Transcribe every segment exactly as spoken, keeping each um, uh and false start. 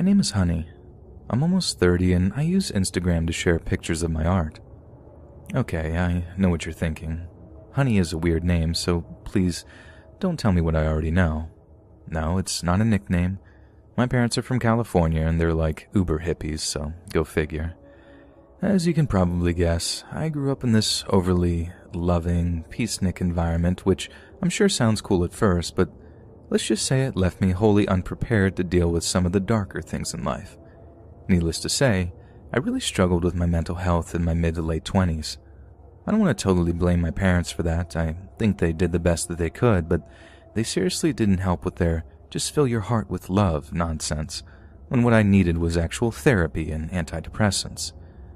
name is Honey. I'm almost thirty and I use Instagram to share pictures of my art. Okay, I know what you're thinking. Honey is a weird name, so please don't tell me what I already know. No, it's not a nickname. My parents are from California and they're like uber hippies, so go figure. As you can probably guess, I grew up in this overly loving, peacenik environment, which I'm sure sounds cool at first, but let's just say it left me wholly unprepared to deal with some of the darker things in life. Needless to say, I really struggled with my mental health in my mid to late twenties. I don't want to totally blame my parents for that. I think they did the best that they could, but they seriously didn't help with their just fill your heart with love nonsense, when what I needed was actual therapy and antidepressants.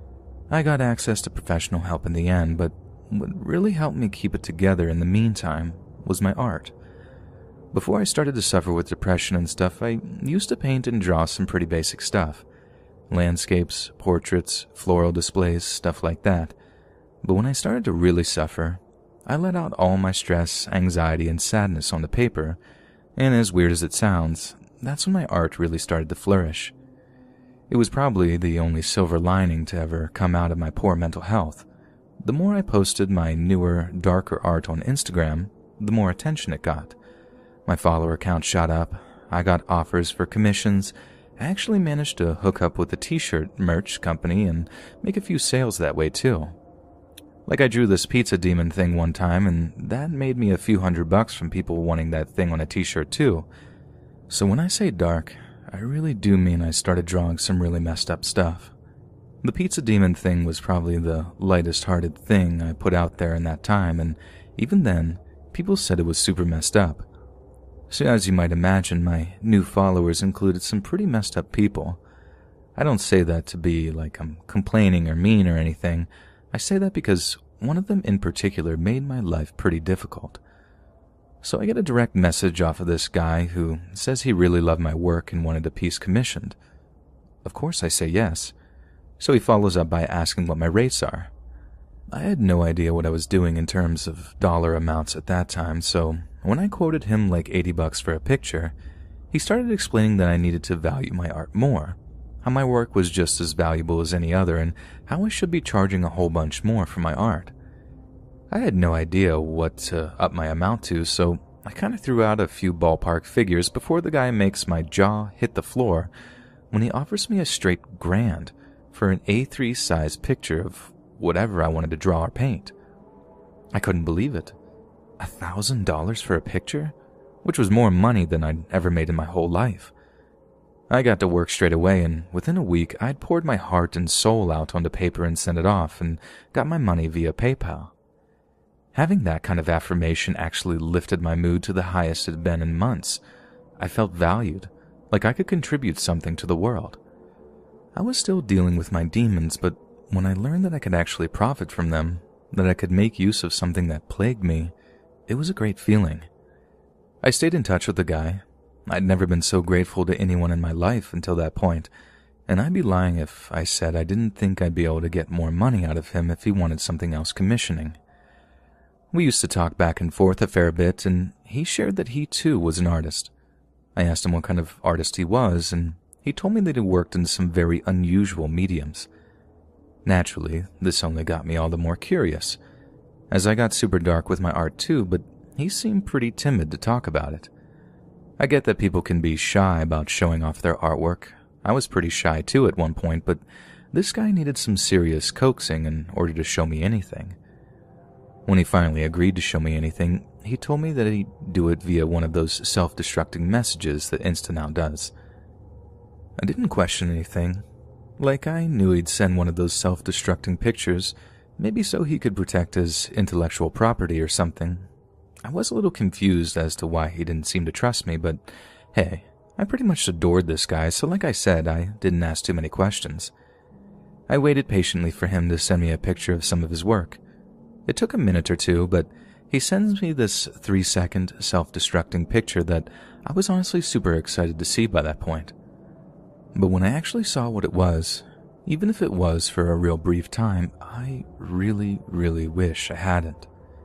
I got access to professional help in the end, but what really helped me keep it together in the meantime was my art. Before I started to suffer with depression and stuff, I used to paint and draw some pretty basic stuff. Landscapes, portraits, floral displays, stuff like that. But when I started to really suffer, I let out all my stress, anxiety, and sadness on the paper, and as weird as it sounds, that's when my art really started to flourish. It was probably the only silver lining to ever come out of my poor mental health. The more I posted my newer, darker art on Instagram, the more attention it got. My follower count shot up, I got offers for commissions, I actually managed to hook up with a t-shirt merch company and make a few sales that way too. Like I drew this pizza demon thing one time and that made me a few hundred bucks from people wanting that thing on a t-shirt too. So when I say dark, I really do mean I started drawing some really messed up stuff. The pizza demon thing was probably the lightest-hearted thing I put out there in that time, and even then, people said it was super messed up. So as you might imagine, my new followers included some pretty messed up people. I don't say that to be like I'm complaining or mean or anything. I say that because one of them in particular made my life pretty difficult. So I get a direct message off of this guy who says he really loved my work and wanted a piece commissioned. Of course I say yes. So he follows up by asking what my rates are. I had no idea what I was doing in terms of dollar amounts at that time, so when I quoted him like eighty bucks for a picture, he started explaining that I needed to value my art more, how my work was just as valuable as any other, and how I should be charging a whole bunch more for my art. I had no idea what to up my amount to, so I kind of threw out a few ballpark figures before the guy makes my jaw hit the floor when he offers me a straight grand for an A three size picture of whatever I wanted to draw or paint. I couldn't believe it. A thousand dollars for a picture? Which was more money than I'd ever made in my whole life. I got to work straight away, and within a week I'd poured my heart and soul out onto paper and sent it off, and got my money via PayPal. Having that kind of affirmation actually lifted my mood to the highest it had been in months. I felt valued, like I could contribute something to the world. I was still dealing with my demons, but when I learned that I could actually profit from them, that I could make use of something that plagued me, it was a great feeling. I stayed in touch with the guy. I'd never been so grateful to anyone in my life until that point, and I'd be lying if I said I didn't think I'd be able to get more money out of him if he wanted something else commissioning. We used to talk back and forth a fair bit, and he shared that he too was an artist. I asked him what kind of artist he was, and he told me that he worked in some very unusual mediums. Naturally, this only got me all the more curious, as I got super dark with my art too, but he seemed pretty timid to talk about it. I get that people can be shy about showing off their artwork. I was pretty shy too at one point, but this guy needed some serious coaxing in order to show me anything. When he finally agreed to show me anything, he told me that he'd do it via one of those self-destructing messages that Insta now does. I didn't question anything. Like I knew he'd send one of those self-destructing pictures, maybe so he could protect his intellectual property or something. I was a little confused as to why he didn't seem to trust me, but hey, I pretty much adored this guy, so like I said, I didn't ask too many questions. I waited patiently for him to send me a picture of some of his work. It took a minute or two, but he sends me this three-second self-destructing picture that I was honestly super excited to see by that point. But when I actually saw what it was, even if it was for a real brief time, I really, really wish I hadn't.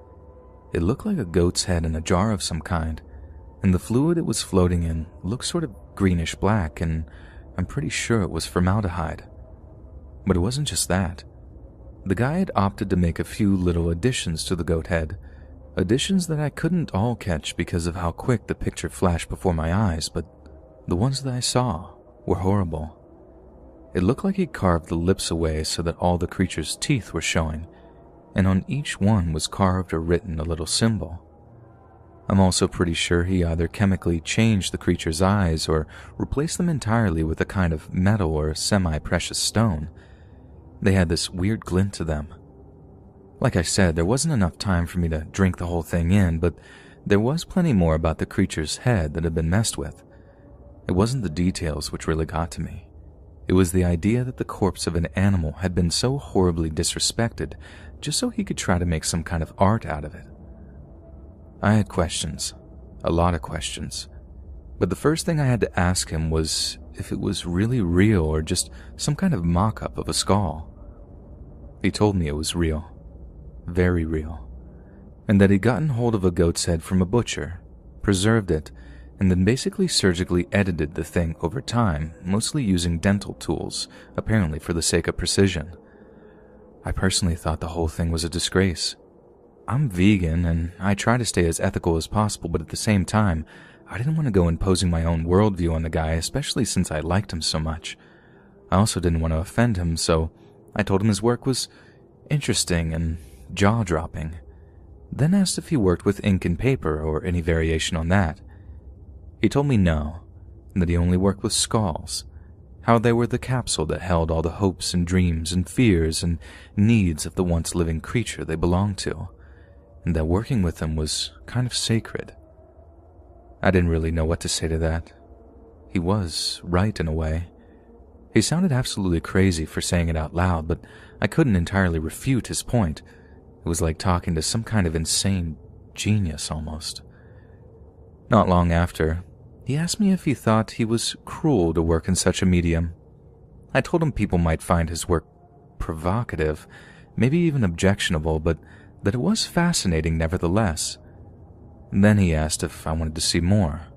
It looked like a goat's head in a jar of some kind, and the fluid it was floating in looked sort of greenish-black, and I'm pretty sure it was formaldehyde. But it wasn't just that. The guy had opted to make a few little additions to the goat head, additions that I couldn't all catch because of how quick the picture flashed before my eyes, but the ones that I saw were horrible. It looked like he'd carved the lips away so that all the creature's teeth were showing, and on each one was carved or written a little symbol. I'm also pretty sure he either chemically changed the creature's eyes or replaced them entirely with a kind of metal or semi-precious stone. They had this weird glint to them. Like I said, there wasn't enough time for me to drink the whole thing in, but there was plenty more about the creature's head that had been messed with. It wasn't the details which really got to me. It was the idea that the corpse of an animal had been so horribly disrespected just so he could try to make some kind of art out of it. I had questions, a lot of questions, but the first thing I had to ask him was if it was really real or just some kind of mock-up of a skull. He told me it was real, very real, and that he'd gotten hold of a goat's head from a butcher, preserved it, and then basically surgically edited the thing over time, mostly using dental tools, apparently for the sake of precision. I personally thought the whole thing was a disgrace. I'm vegan, and I try to stay as ethical as possible, but at the same time, I didn't want to go imposing my own worldview on the guy, especially since I liked him so much. I also didn't want to offend him, so I told him his work was interesting and jaw-dropping. Then asked if he worked with ink and paper or any variation on that. He told me no, and that he only worked with skulls, how they were the capsule that held all the hopes and dreams and fears and needs of the once living creature they belonged to, and that working with them was kind of sacred. I didn't really know what to say to that. He was right in a way. He sounded absolutely crazy for saying it out loud, but I couldn't entirely refute his point. It was like talking to some kind of insane genius almost. Not long after, he asked me if he thought he was cruel to work in such a medium. I told him people might find his work provocative, maybe even objectionable, but that it was fascinating nevertheless. Then he asked if I wanted to see more.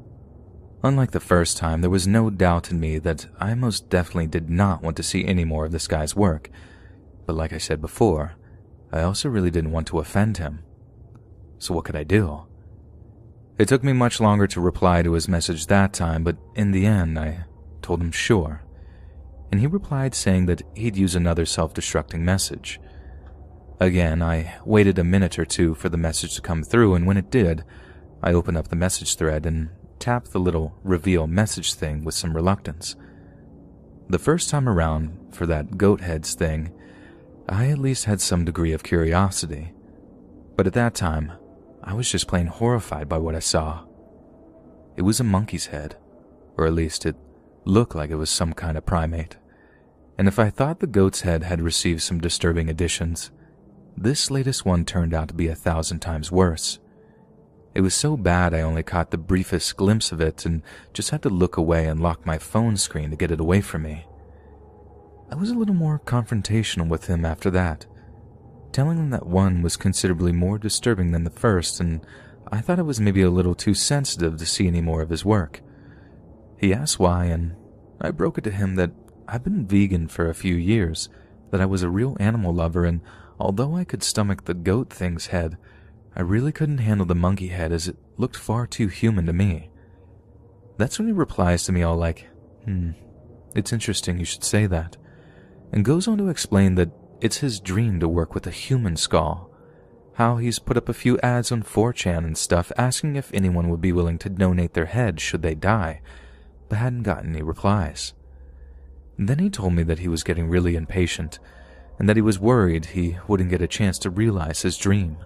Unlike the first time, there was no doubt in me that I most definitely did not want to see any more of this guy's work, but like I said before, I also really didn't want to offend him. So what could I do? It took me much longer to reply to his message that time, but in the end I told him sure, and he replied saying that he'd use another self-destructing message. Again, I waited a minute or two for the message to come through, and when it did, I opened up the message thread and tapped the little reveal message thing with some reluctance. The first time around, for that goat heads thing, I at least had some degree of curiosity, but at that time, I was just plain horrified by what I saw. It was a monkey's head, or at least it looked like it was some kind of primate, and if I thought the goat's head had received some disturbing additions, this latest one turned out to be a thousand times worse. It was so bad I only caught the briefest glimpse of it and just had to look away and lock my phone screen to get it away from me. I was a little more confrontational with him after that, telling him that one was considerably more disturbing than the first, and I thought it was maybe a little too sensitive to see any more of his work. He asked why, and I broke it to him that I've been vegan for a few years, that I was a real animal lover, and although I could stomach the goat thing's head, I really couldn't handle the monkey head as it looked far too human to me. That's when he replies to me all like, hmm, it's interesting you should say that, and goes on to explain that it's his dream to work with a human skull, how he's put up a few ads on four chan and stuff asking if anyone would be willing to donate their head should they die, but hadn't gotten any replies. Then he told me that he was getting really impatient, and that he was worried he wouldn't get a chance to realize his dream.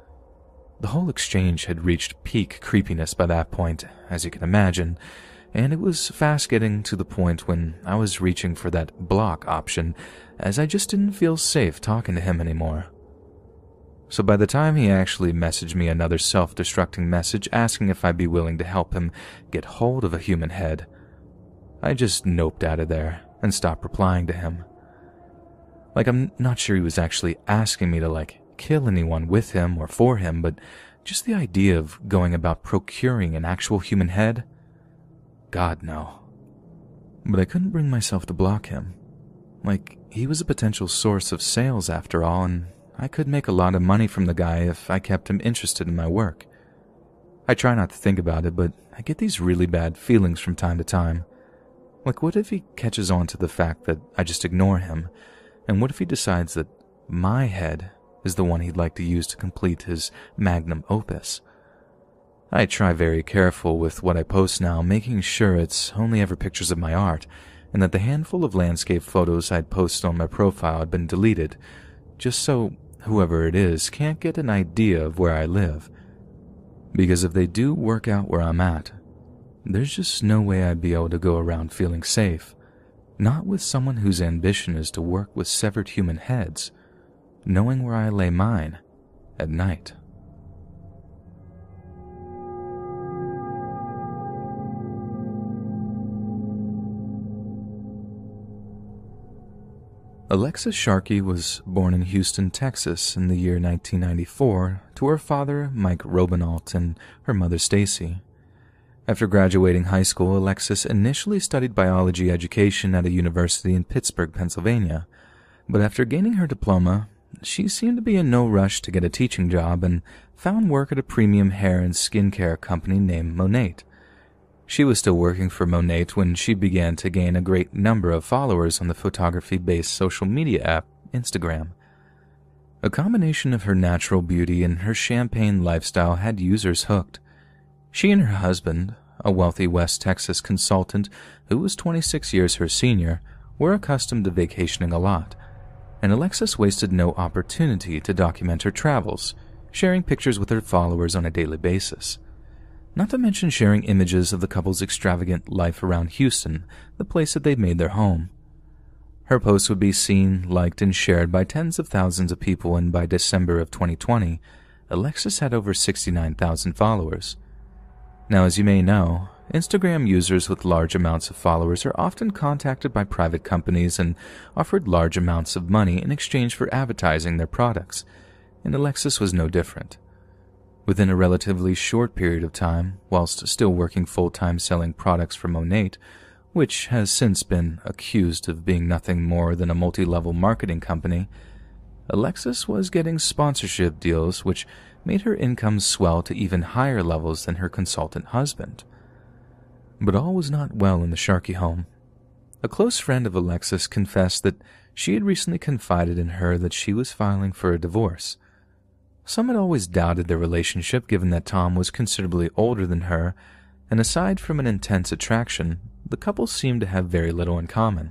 The whole exchange had reached peak creepiness by that point, as you can imagine, and it was fast getting to the point when I was reaching for that block option, as I just didn't feel safe talking to him anymore. So by the time he actually messaged me another self-destructing message asking if I'd be willing to help him get hold of a human head, I just noped out of there and stopped replying to him. Like, I'm not sure he was actually asking me to, like, kill anyone with him or for him, but just the idea of going about procuring an actual human head? God, no. But I couldn't bring myself to block him. Like, he was a potential source of sales after all, and I could make a lot of money from the guy if I kept him interested in my work. I try not to think about it, but I get these really bad feelings from time to time. Like, what if he catches on to the fact that I just ignore him? And what if he decides that my head is the one he'd like to use to complete his magnum opus? I try very careful with what I post now, making sure it's only ever pictures of my art, and that the handful of landscape photos I'd posted on my profile had been deleted, just so whoever it is can't get an idea of where I live. Because if they do work out where I'm at, there's just no way I'd be able to go around feeling safe, not with someone whose ambition is to work with severed human heads, knowing where I lay mine at night. Alexis Sharkey was born in Houston, Texas in the year nineteen ninety-four to her father, Mike Robinault, and her mother, Stacy. After graduating high school, Alexis initially studied biology education at a university in Pittsburgh, Pennsylvania, but after gaining her diploma, she seemed to be in no rush to get a teaching job and found work at a premium hair and skincare company named Monat. She was still working for Monat when she began to gain a great number of followers on the photography-based social media app, Instagram. A combination of her natural beauty and her champagne lifestyle had users hooked. She and her husband, a wealthy West Texas consultant who was twenty-six years her senior, were accustomed to vacationing a lot, and Alexis wasted no opportunity to document her travels, sharing pictures with her followers on a daily basis. Not to mention sharing images of the couple's extravagant life around Houston, the place that they'd made their home. Her posts would be seen, liked, and shared by tens of thousands of people, and by December of twenty twenty, Alexis had over sixty-nine thousand followers. Now, as you may know, Instagram users with large amounts of followers are often contacted by private companies and offered large amounts of money in exchange for advertising their products, and Alexis was no different. Within a relatively short period of time, whilst still working full-time selling products for Monat, which has since been accused of being nothing more than a multi-level marketing company, Alexis was getting sponsorship deals which made her income swell to even higher levels than her consultant husband. But all was not well in the Sharkey home. A close friend of Alexis confessed that she had recently confided in her that she was filing for a divorce. Some had always doubted their relationship given that Tom was considerably older than her, and aside from an intense attraction, the couple seemed to have very little in common.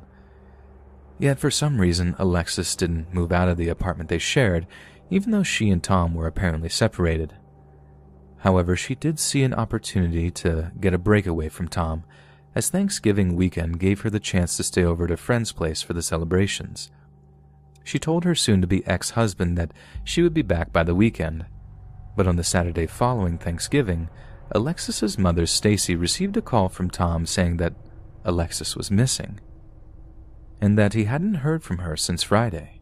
Yet for some reason, Alexis didn't move out of the apartment they shared, even though she and Tom were apparently separated. However, she did see an opportunity to get a breakaway from Tom, as Thanksgiving weekend gave her the chance to stay over at a friend's place for the celebrations. She told her soon-to-be ex-husband that she would be back by the weekend, but on the Saturday following Thanksgiving, Alexis's mother, Stacy, received a call from Tom saying that Alexis was missing, and that he hadn't heard from her since Friday.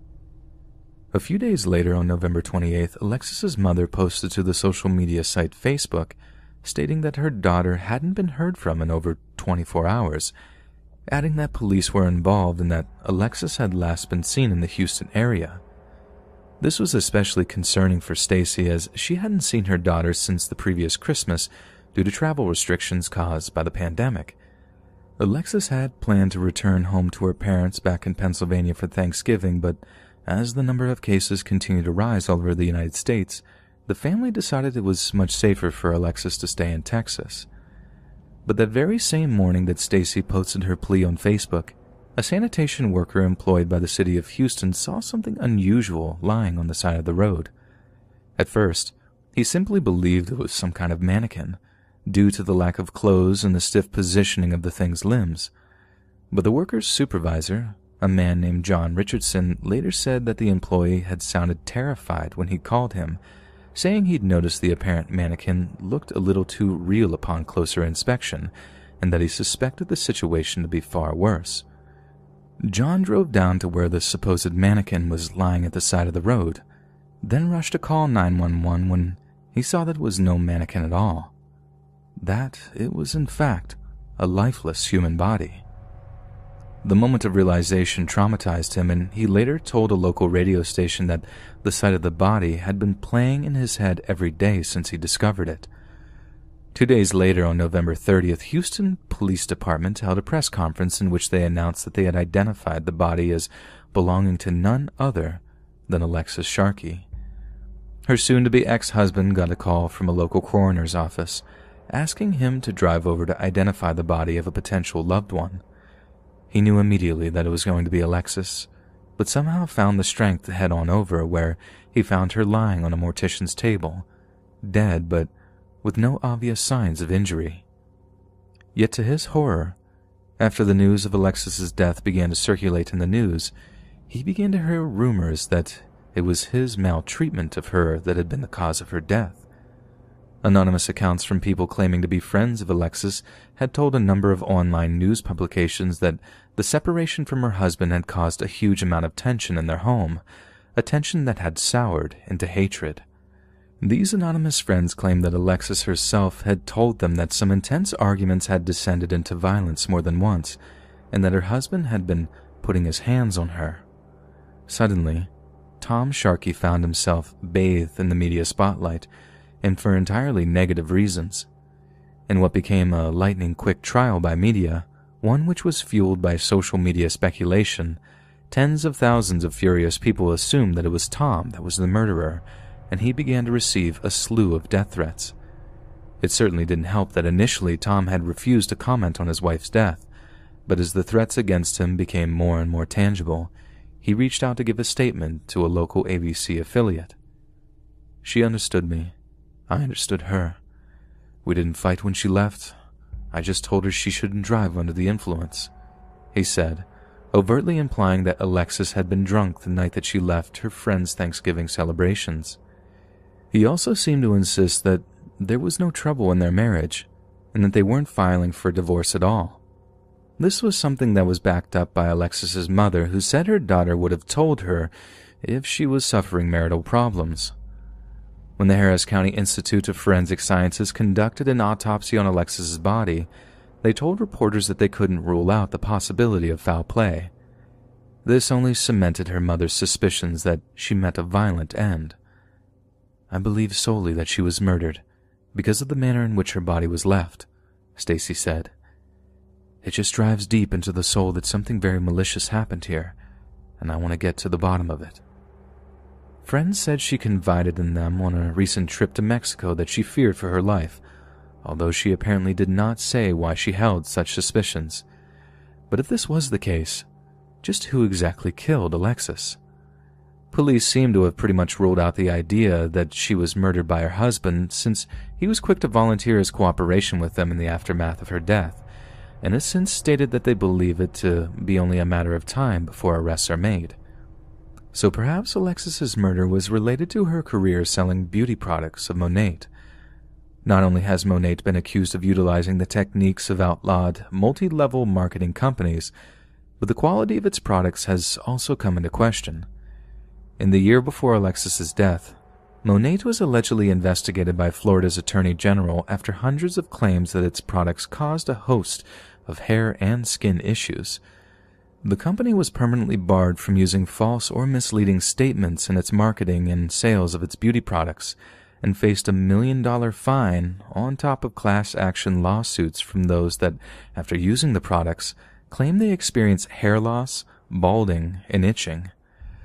A few days later, on November twenty-eighth, Alexis's mother posted to the social media site Facebook, stating that her daughter hadn't been heard from in over twenty-four hours, adding that police were involved and that Alexis had last been seen in the Houston area. This was especially concerning for Stacy, as she hadn't seen her daughter since the previous Christmas due to travel restrictions caused by the pandemic. Alexis had planned to return home to her parents back in Pennsylvania for Thanksgiving, but as the number of cases continued to rise all over the United States, the family decided it was much safer for Alexis to stay in Texas. But that very same morning that Stacy posted her plea on Facebook, a sanitation worker employed by the city of Houston saw something unusual lying on the side of the road. At first, he simply believed it was some kind of mannequin, due to the lack of clothes and the stiff positioning of the thing's limbs. But the worker's supervisor, a man named John Richardson, later said that the employee had sounded terrified when he called him, saying he'd noticed the apparent mannequin looked a little too real upon closer inspection, and that he suspected the situation to be far worse. John drove down to where the supposed mannequin was lying at the side of the road, then rushed to call nine one one when he saw that it was no mannequin at all. That it was in fact a lifeless human body. The moment of realization traumatized him, and he later told a local radio station that the sight of the body had been playing in his head every day since he discovered it. Two days later, on November thirtieth, Houston Police Department held a press conference in which they announced that they had identified the body as belonging to none other than Alexis Sharkey. Her soon-to-be ex-husband got a call from a local coroner's office, asking him to drive over to identify the body of a potential loved one. He knew immediately that it was going to be Alexis, but somehow found the strength to head on over, where he found her lying on a mortician's table, dead but with no obvious signs of injury. Yet to his horror, after the news of Alexis's death began to circulate in the news, he began to hear rumors that it was his maltreatment of her that had been the cause of her death. Anonymous accounts from people claiming to be friends of Alexis had told a number of online news publications that the separation from her husband had caused a huge amount of tension in their home, a tension that had soured into hatred. These anonymous friends claimed that Alexis herself had told them that some intense arguments had descended into violence more than once, and that her husband had been putting his hands on her. Suddenly, Tom Sharkey found himself bathed in the media spotlight, and for entirely negative reasons. In what became a lightning-quick trial by media, one which was fueled by social media speculation, tens of thousands of furious people assumed that it was Tom that was the murderer, and he began to receive a slew of death threats. It certainly didn't help that initially Tom had refused to comment on his wife's death, but as the threats against him became more and more tangible, he reached out to give a statement to a local A B C affiliate. She understood me. I understood her. We didn't fight when she left. I just told her she shouldn't drive under the influence, he said, overtly implying that Alexis had been drunk the night that she left her friend's Thanksgiving celebrations. He also seemed to insist that there was no trouble in their marriage, and that they weren't filing for divorce at all. This was something that was backed up by Alexis's mother, who said her daughter would have told her if she was suffering marital problems. When the Harris County Institute of Forensic Sciences conducted an autopsy on Alexis's body, they told reporters that they couldn't rule out the possibility of foul play. This only cemented her mother's suspicions that she met a violent end. I believe solely that she was murdered because of the manner in which her body was left, Stacy said. It just drives deep into the soul that something very malicious happened here, and I want to get to the bottom of it. Friends said she confided in them on a recent trip to Mexico that she feared for her life, although she apparently did not say why she held such suspicions. But if this was the case, just who exactly killed Alexis? Police seem to have pretty much ruled out the idea that she was murdered by her husband, since he was quick to volunteer his cooperation with them in the aftermath of her death, and has since stated that they believe it to be only a matter of time before arrests are made. So perhaps Alexis's murder was related to her career selling beauty products of Monat. Not only has Monat been accused of utilizing the techniques of outlawed, multi-level marketing companies, but the quality of its products has also come into question. In the year before Alexis's death, Monat was allegedly investigated by Florida's Attorney General after hundreds of claims that its products caused a host of hair and skin issues. The company was permanently barred from using false or misleading statements in its marketing and sales of its beauty products, and faced a million-dollar fine on top of class action lawsuits from those that, after using the products, claimed they experienced hair loss, balding, and itching.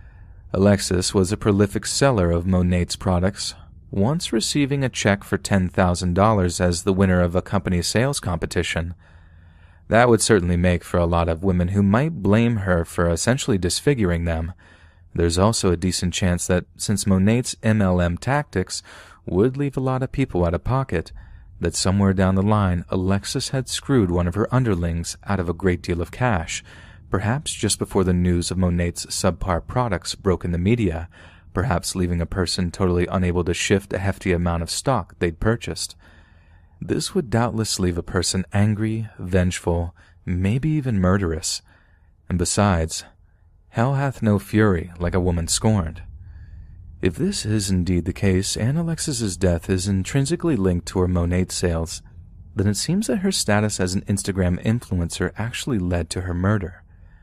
Alexis was a prolific seller of Monat's products, once receiving a check for ten thousand dollars as the winner of a company sales competition. That would certainly make for a lot of women who might blame her for essentially disfiguring them. There's also a decent chance that since Monat's M L M tactics would leave a lot of people out of pocket, that somewhere down the line Alexis had screwed one of her underlings out of a great deal of cash, perhaps just before the news of Monat's subpar products broke in the media, perhaps leaving a person totally unable to shift a hefty amount of stock they'd purchased. This would doubtless leave a person angry, vengeful, maybe even murderous. And besides, hell hath no fury like a woman scorned. If this is indeed the case, and Alexis's death is intrinsically linked to her Monat sales, then it seems that her status as an Instagram influencer actually led to her murder.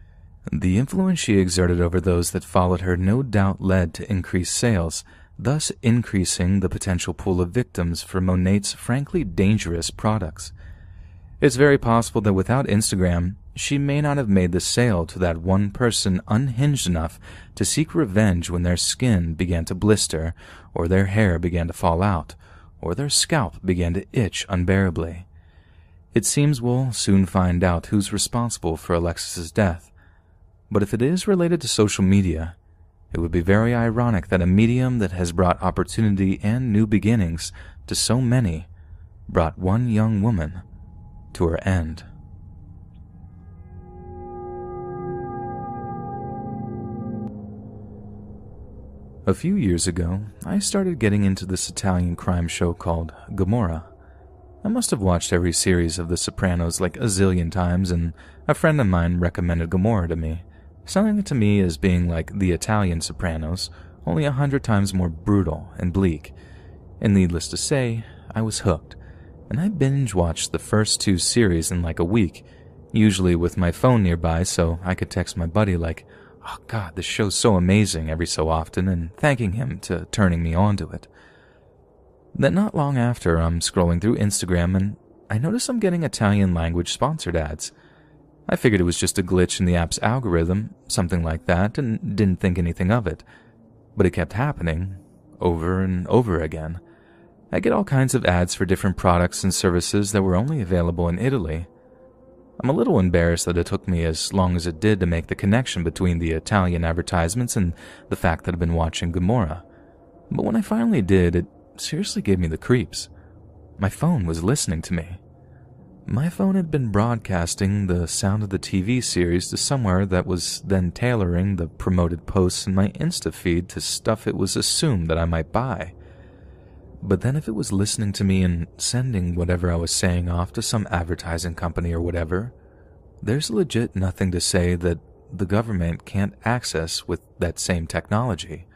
The influence she exerted over those that followed her no doubt led to increased sales, thus increasing the potential pool of victims for Monat's frankly dangerous products. It's very possible that without Instagram, she may not have made the sale to that one person unhinged enough to seek revenge when their skin began to blister, or their hair began to fall out, or their scalp began to itch unbearably. It seems we'll soon find out who's responsible for Alexis's death. But if it is related to social media, it would be very ironic that a medium that has brought opportunity and new beginnings to so many brought one young woman to her end. A few years ago, I started getting into this Italian crime show called Gomorrah. I must have watched every series of The Sopranos like a zillion times, and a friend of mine recommended Gomorrah to me, selling it to me as being like the Italian Sopranos, only a hundred times more brutal and bleak. And needless to say, I was hooked, and I binge-watched the first two series in like a week, usually with my phone nearby so I could text my buddy like, "Oh God, this show's so amazing," every so often, and thanking him to turning me on to it. Then not long after, I'm scrolling through Instagram and I notice I'm getting Italian language sponsored ads. I figured it was just a glitch in the app's algorithm, something like that, and didn't think anything of it. But it kept happening, over and over again. I get all kinds of ads for different products and services that were only available in Italy. I'm a little embarrassed that it took me as long as it did to make the connection between the Italian advertisements and the fact that I've been watching Gomorrah. But when I finally did, it seriously gave me the creeps. My phone was listening to me. My phone had been broadcasting the sound of the T V series to somewhere that was then tailoring the promoted posts in my Insta feed to stuff it was assumed that I might buy. But then if it was listening to me and sending whatever I was saying off to some advertising company or whatever, there's legit nothing to say that the government can't access with that same technology.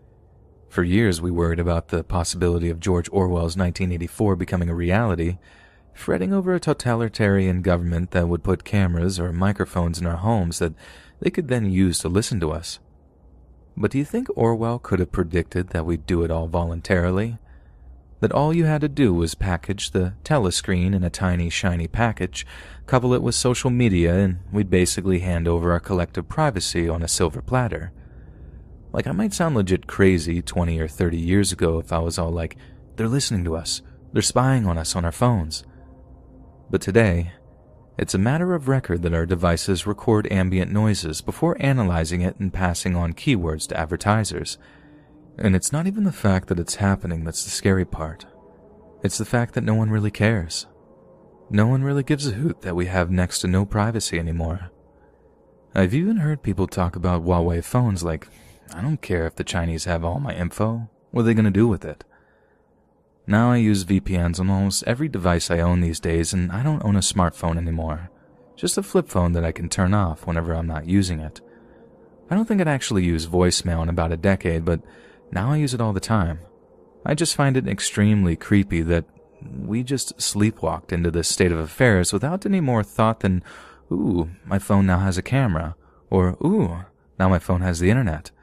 For years we worried about the possibility of George Orwell's nineteen eighty-four becoming a reality, fretting over a totalitarian government that would put cameras or microphones in our homes that they could then use to listen to us. But do you think Orwell could have predicted that we'd do it all voluntarily? That all you had to do was package the telescreen in a tiny, shiny package, couple it with social media, and we'd basically hand over our collective privacy on a silver platter. Like, I might sound legit crazy twenty or thirty years ago if I was all like, they're listening to us, they're spying on us on our phones. But today, it's a matter of record that our devices record ambient noises before analyzing it and passing on keywords to advertisers. And it's not even the fact that it's happening that's the scary part. It's the fact that no one really cares. No one really gives a hoot that we have next to no privacy anymore. I've even heard people talk about Huawei phones like, I don't care if the Chinese have all my info. What are they going to do with it? Now I use V P Ns on almost every device I own these days, and I don't own a smartphone anymore. Just a flip phone that I can turn off whenever I'm not using it. I don't think I'd actually use voicemail in about a decade, but now I use it all the time. I just find it extremely creepy that we just sleepwalked into this state of affairs without any more thought than, ooh, my phone now has a camera, or ooh, now my phone has the internet.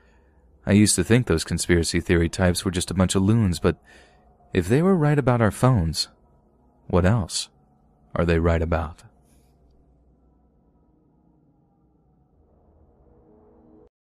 I used to think those conspiracy theory types were just a bunch of loons, but if they were right about our phones, what else are they right about?